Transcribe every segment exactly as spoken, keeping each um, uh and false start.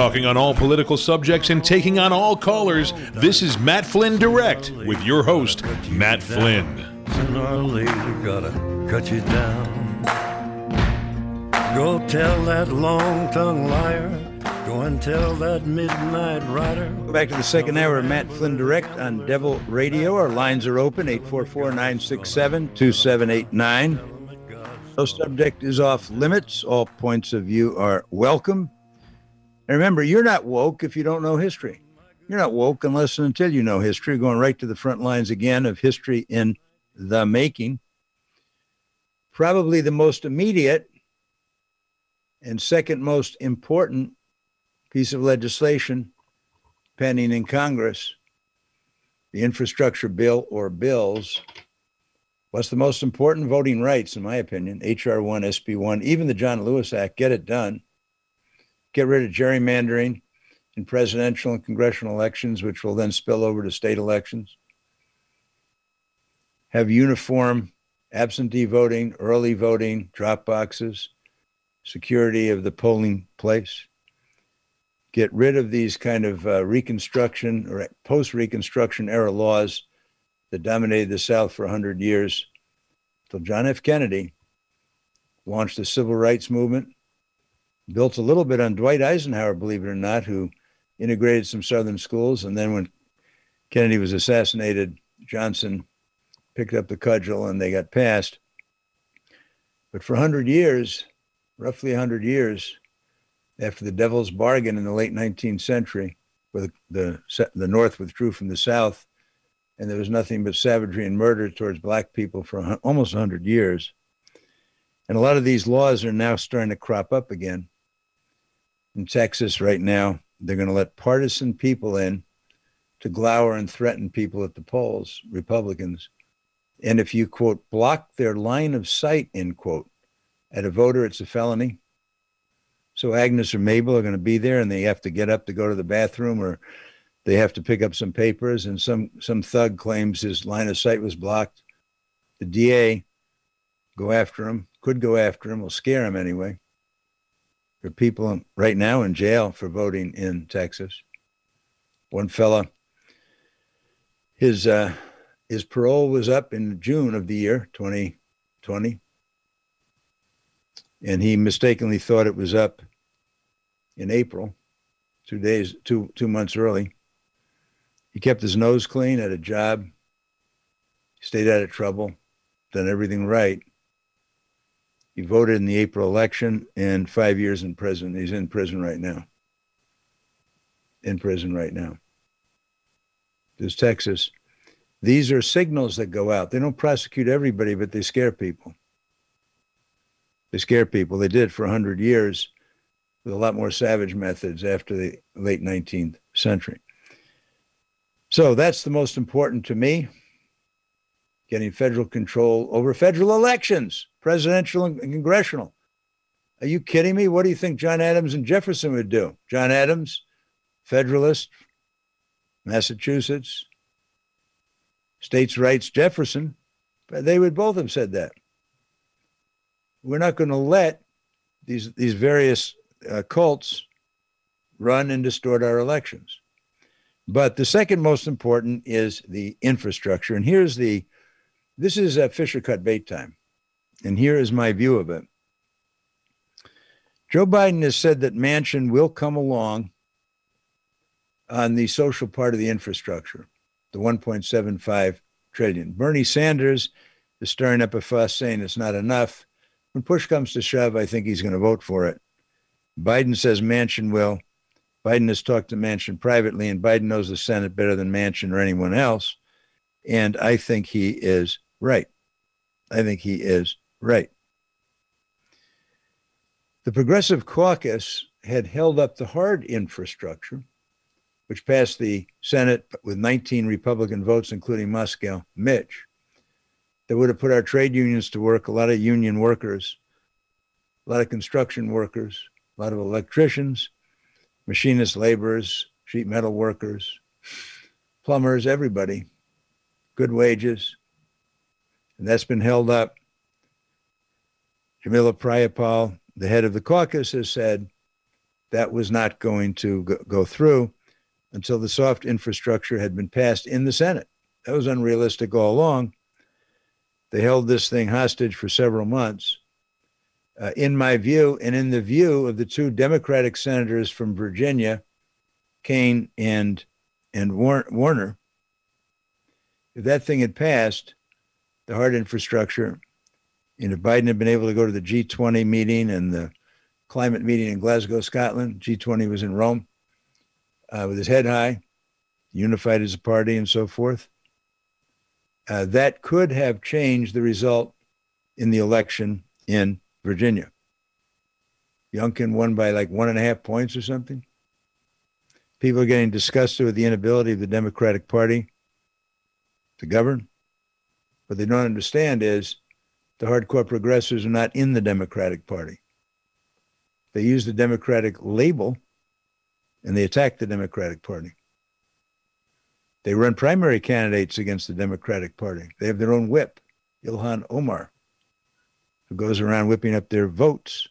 Talking on all political subjects and taking on all callers, this is Matt Flynn Direct with your host, Matt Flynn. Sooner or later, gotta cut you down. Go tell that long-tongued liar. Go and tell that midnight rider. Back to the second hour of Matt Flynn Direct on Devil Radio. Our lines are open, eight four four, nine six seven, two seven eight nine. No subject is off limits. All points of view are welcome. And remember, you're not woke if you don't know history. You're not woke unless and until you know history. Going right to the front lines again of history in the making. Probably the most immediate and second most important piece of legislation pending in Congress, the infrastructure bill or bills. What's the most important? Voting rights, in my opinion. H R one, S B one, even the John Lewis Act. Get it done. Get rid of gerrymandering in presidential and congressional elections, which will then spill over to state elections. Have uniform absentee voting, early voting, drop boxes, security of the polling place. Get rid of these kind of uh, Reconstruction or post-Reconstruction era laws that dominated the South for one hundred years until John F. Kennedy launched the civil rights movement. Built a little bit on Dwight Eisenhower, believe it or not, who integrated some Southern schools. And then when Kennedy was assassinated, Johnson picked up the cudgel and they got passed. But for one hundred years, roughly one hundred years, after the Devil's Bargain in the late nineteenth century, where the, the, the North withdrew from the South, and there was nothing but savagery and murder towards black people for almost one hundred years. And a lot of these laws are now starting to crop up again. In Texas right now, they're going to let partisan people in to glower and threaten people at the polls, Republicans. And if you, quote, block their line of sight, end quote, at a voter, it's a felony. So Agnes or Mabel are going to be there and they have to get up to go to the bathroom, or they have to pick up some papers, and some, some thug claims his line of sight was blocked. The D A go after him, could go after him, will scare him anyway. There are people right now in jail for voting in Texas. One fella, his uh, his parole was up in June of the year twenty twenty, and he mistakenly thought it was up in April, two days, two two months early. He kept his nose clean, had a job, stayed out of trouble, done everything right. He voted in the April election, and five years in prison. He's in prison right now. In prison right now. There's Texas. These are signals that go out. They don't prosecute everybody, but they scare people. They scare people. They did for one hundred years with a lot more savage methods after the late nineteenth century. So that's the most important to me. Getting federal control over federal elections, presidential and congressional. Are you kidding me? What do you think John Adams and Jefferson would do? John Adams, Federalist, Massachusetts, states' rights, Jefferson. They would both have said that. We're not going to let these, these various uh, cults run and distort our elections. But the second most important is the infrastructure. And here's the This is a Fisher cut bait time, and here is my view of it. Joe Biden has said that Manchin will come along on the social part of the infrastructure, the one point seven five trillion dollars. Bernie Sanders is stirring up a fuss, saying it's not enough. When push comes to shove, I think he's going to vote for it. Biden says Manchin will. Biden has talked to Manchin privately, and Biden knows the Senate better than Manchin or anyone else. And I think he is right. I think he is right. The Progressive Caucus had held up the hard infrastructure, which passed the Senate with nineteen Republican votes, including Moscow Mitch, that would have put our trade unions to work, a lot of union workers, a lot of construction workers, a lot of electricians, machinist laborers, sheet metal workers, plumbers, everybody, good wages. And that's been held up. Jamila Prayapal, the head of the caucus, has said that was not going to go, go through until the soft infrastructure had been passed in the Senate. That was unrealistic all along. They held this thing hostage for several months. Uh, in my view, and in the view of the two Democratic senators from Virginia, Kaine and, and War- Warner, if that thing had passed, the hard infrastructure, and if Biden had been able to go to the G twenty meeting and the climate meeting in Glasgow, Scotland, G twenty was in Rome, uh, with his head high, unified as a party and so forth, uh, that could have changed the result in the election in Virginia. Youngkin won by like one and a half points or something. People are getting disgusted with the inability of the Democratic Party to govern. What they don't understand is the hardcore progressives are not in the Democratic Party. They use the Democratic label and they attack the Democratic Party. They run primary candidates against the Democratic Party. They have their own whip, Ilhan Omar, who goes around whipping up their votes.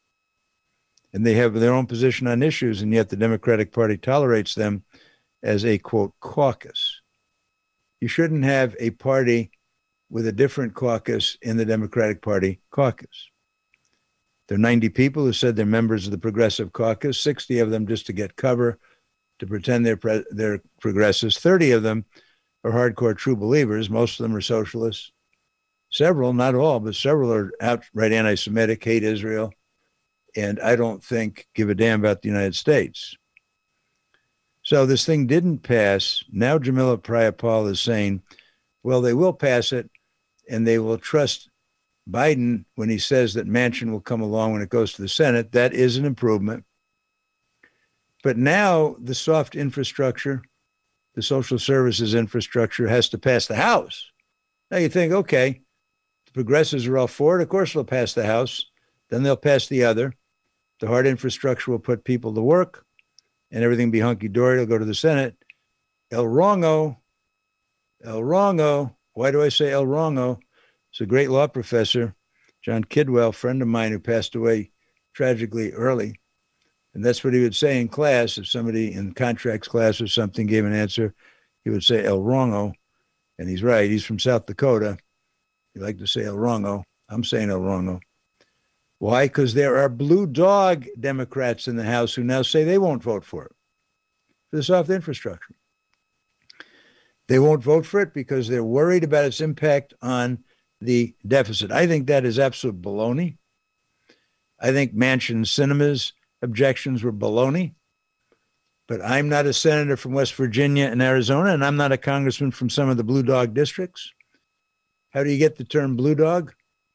And they have their own position on issues, and yet the Democratic Party tolerates them as a, quote, caucus. You shouldn't have a party with a different caucus in the Democratic Party caucus. There are ninety people who said they're members of the Progressive Caucus, sixty of them just to get cover, to pretend they're, pre- they're progressives. thirty of them are hardcore true believers. Most of them are socialists. Several, not all, but several are outright anti-Semitic, hate Israel, and I don't think give a damn about the United States. So this thing didn't pass. Now Jamila Prayapal is saying, well, they will pass it, and they will trust Biden when he says that Manchin will come along when it goes to the Senate. That is an improvement. But now the soft infrastructure, the social services infrastructure has to pass the House. Now you think, okay, the progressives are all for it. Of course they'll pass the House. Then they'll pass the other. The hard infrastructure will put people to work and everything will be hunky-dory. It'll go to the Senate. El Wrongo, El Wrongo. Why do I say El Wrongo? It's a great law professor, John Kidwell, friend of mine who passed away tragically early. And that's what he would say in class. If somebody in contracts class or something gave an answer, he would say El Wrongo. And he's right. He's from South Dakota. He liked to say El Wrongo. I'm saying El Wrongo. Why? Because there are blue dog Democrats in the House who now say they won't vote for it, for the soft infrastructure. They won't vote for it because they're worried about its impact on the deficit. I think that is absolute baloney. I think Manchin Sinema's objections were baloney. But I'm not a senator from West Virginia and Arizona, and I'm not a congressman from some of the blue dog districts. How do you get the term blue dog?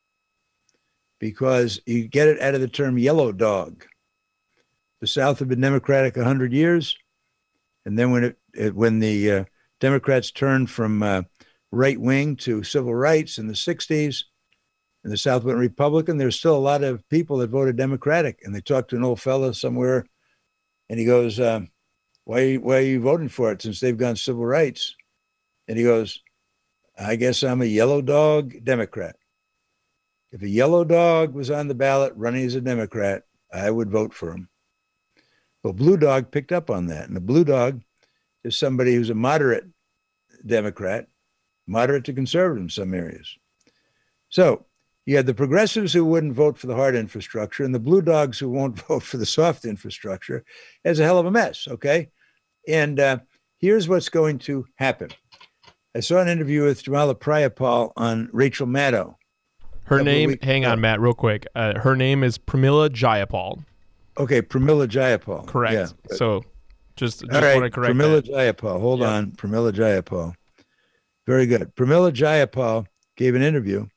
Because you get it out of the term yellow dog. The South had been Democratic one hundred years. And then when it, it when the uh, Democrats turned from uh, right wing to civil rights in the sixties, and the South went Republican, there's still a lot of people that voted Democratic. And they talked to an old fellow somewhere, and he goes, uh, why, why are you voting for it since they've gone civil rights? And he goes, I guess I'm a yellow dog Democrat. If a yellow dog was on the ballot running as a Democrat, I would vote for him. Well, blue dog picked up on that. And the blue dog is somebody who's a moderate Democrat, moderate to conservative in some areas. So you had the progressives who wouldn't vote for the hard infrastructure and the blue dogs who won't vote for the soft infrastructure. It's a hell of a mess, okay? And uh, here's what's going to happen. I saw an interview with Jamila Prayapal on Rachel Maddow. Her name, hang on, Matt, real quick. Uh, her name is Pramila Jayapal. Okay, Pramila Jayapal. Correct. Yeah. So just, just All right, want to correct Pramila that. Jayapal. Hold Yep. on. Pramila Jayapal. Very good. Pramila Jayapal gave an interview.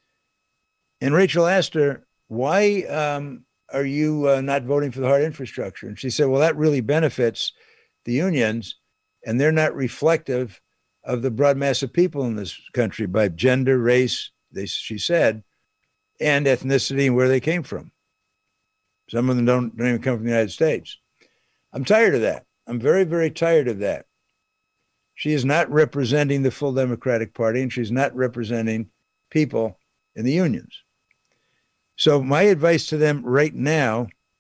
And Rachel asked her, why um, are you uh, not voting for the hard infrastructure? And she said, well, that really benefits the unions, and they're not reflective of the broad mass of people in this country by gender, race, they, she said, and ethnicity and where they came from. Some of them don't, don't even come from the United States. I'm tired of that. I'm very, very tired of that. She is not representing the full Democratic Party, and she's not representing people in the unions. So my advice to them right now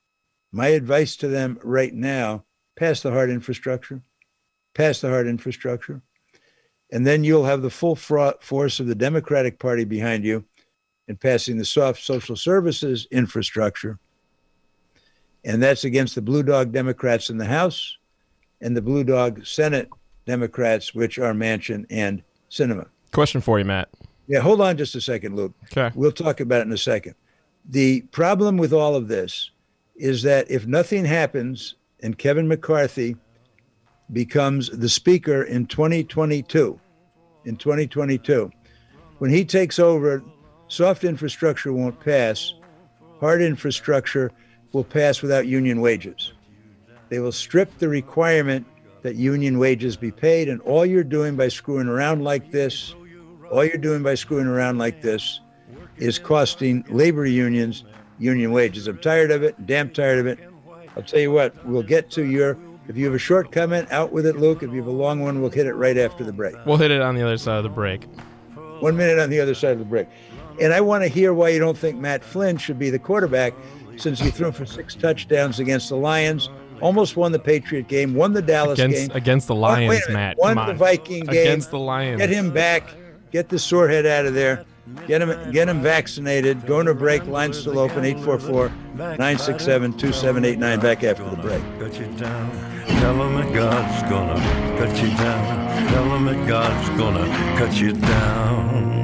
My advice to them right now, pass the hard infrastructure, pass the hard infrastructure, and then you'll have the full force of the Democratic Party behind you in passing the soft social services infrastructure. And that's against the Blue Dog Democrats in the House and the Blue Dog Senate Democrats, which are Manchin and Sinema. Question for you, Matt. Yeah, hold on just a second, Luke. Okay. We'll talk about it in a second. The problem with all of this is that if nothing happens and Kevin McCarthy becomes the speaker in twenty twenty-two, in twenty twenty-two, when he takes over, soft infrastructure won't pass. Hard infrastructure will pass without union wages. They will strip the requirement that union wages be paid, and all you're doing by screwing around like this, all you're doing by screwing around like this is costing labor unions union wages. I'm tired of it, damn tired of it. I'll tell you what, we'll get to your, if you have a short comment, out with it, Luke. If you have a long one, we'll hit it right after the break. We'll hit it on the other side of the break. One minute on the other side of the break. And I want to hear why you don't think Matt Flynn should be the quarterback, since he threw for six touchdowns against the Lions, almost won the Patriot game, won the Dallas against, game. Against the Lions, won, wait a minute, Matt. Won Come the on. Viking game. Against the Lions. Get him back. Get the sore head out of there. Get him get him vaccinated. Going to break. Line still open. eight four four, nine six seven, two seven eight nine. Back after the break. Cut you down. Tell him that God's gonna cut you down. Tell him that God's gonna cut you down.